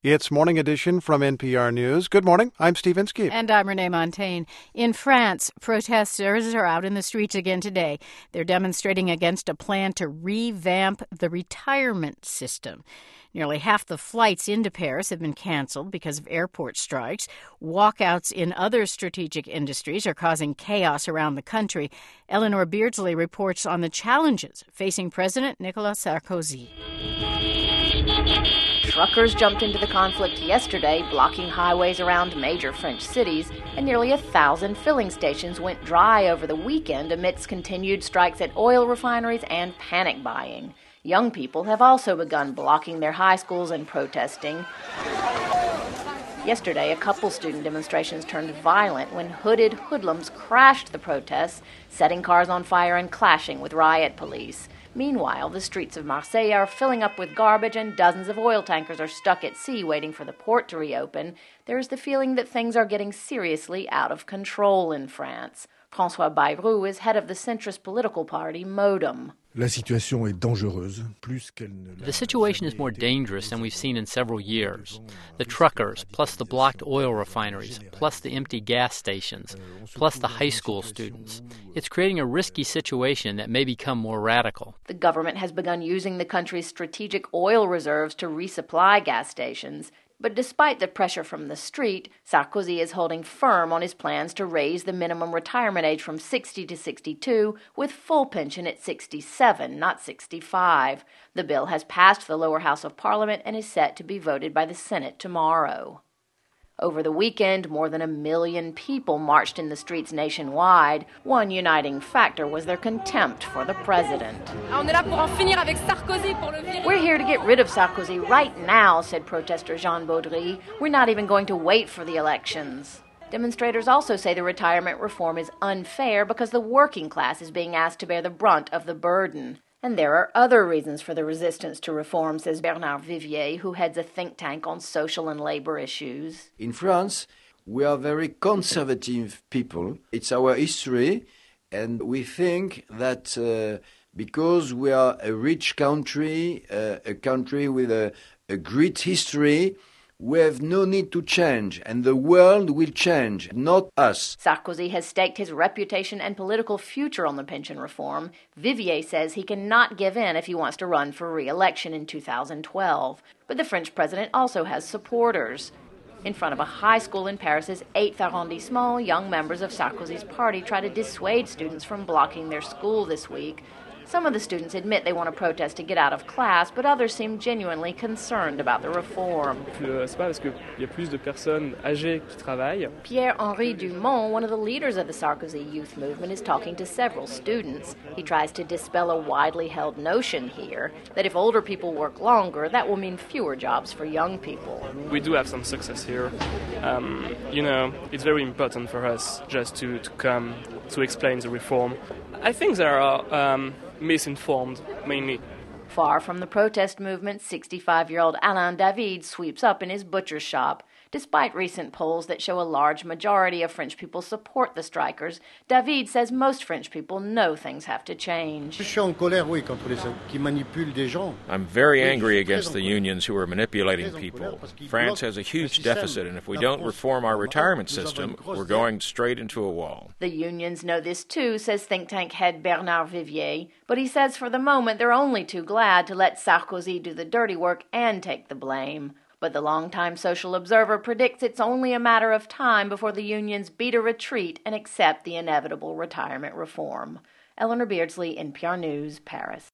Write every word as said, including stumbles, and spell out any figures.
It's Morning Edition from N P R News. Good morning. I'm Steve Inskeep. And I'm Renee Montaigne. In France, protesters are out in the streets again today. They're demonstrating against a plan to revamp the retirement system. Nearly half the flights into Paris have been canceled because of airport strikes. Walkouts in other strategic industries are causing chaos around the country. Eleanor Beardsley reports on the challenges facing President Nicolas Sarkozy. Truckers jumped into the conflict yesterday, blocking highways around major French cities, and nearly a thousand filling stations went dry over the weekend amidst continued strikes at oil refineries and panic buying. Young people have also begun blocking their high schools and protesting. Yesterday, a couple student demonstrations turned violent when hooded hoodlums crashed the protests, setting cars on fire and clashing with riot police. Meanwhile, the streets of Marseille are filling up with garbage and dozens of oil tankers are stuck at sea waiting for the port to reopen. There is the feeling that things are getting seriously out of control in France. François Bayrou is head of the centrist political party Modem. The situation is more dangerous than we've seen in several years. The truckers, plus the blocked oil refineries, plus the empty gas stations, plus the high school students. It's creating a risky situation that may become more radical. The government has begun using the country's strategic oil reserves to resupply gas stations. But despite the pressure from the street, Sarkozy is holding firm on his plans to raise the minimum retirement age from sixty to sixty-two, with full pension at sixty-seven, not sixty-five. The bill has passed the lower house of parliament and is set to be voted by the Senate tomorrow. Over the weekend, more than a million people marched in the streets nationwide. One uniting factor was their contempt for the president. We're here to get rid of Sarkozy right now, said protester Jean Baudry. We're not even going to wait for the elections. Demonstrators also say the retirement reform is unfair because the working class is being asked to bear the brunt of the burden. And there are other reasons for the resistance to reform, says Bernard Vivier, who heads a think tank on social and labor issues. In France, we are very conservative people. It's our history, and we think that uh, because we are a rich country, uh, a country with a, a great history, we have no need to change, and the world will change, not us. Sarkozy has staked his reputation and political future on the pension reform. Vivier says he cannot give in if he wants to run for re-election in two thousand twelve. But the French president also has supporters. In front of a high school in Paris's eighth arrondissement, young members of Sarkozy's party try to dissuade students from blocking their school this week. Some of the students admit they want to protest to get out of class, but others seem genuinely concerned about the reform. Pierre-Henri Dumont, one of the leaders of the Sarkozy youth movement, is talking to several students. He tries to dispel a widely held notion here that if older people work longer, that will mean fewer jobs for young people. We do have some success here. Um, you know, it's very important for us just to, to come to explain the reform. I think there are um, misinformed, mainly. Far from the protest movement, sixty-five-year-old Alain David sweeps up in his butcher shop. Despite recent polls that show a large majority of French people support the strikers, David says most French people know things have to change. I'm very angry against the unions who are manipulating people. France has a huge deficit, and if we don't reform our retirement system, we're going straight into a wall. The unions know this too, says think tank head Bernard Vivier, but he says for the moment they're only too glad to let Sarkozy do the dirty work and take the blame. But the longtime social observer predicts it's only a matter of time before the unions beat a retreat and accept the inevitable retirement reform. Eleanor Beardsley, N P R News, Paris.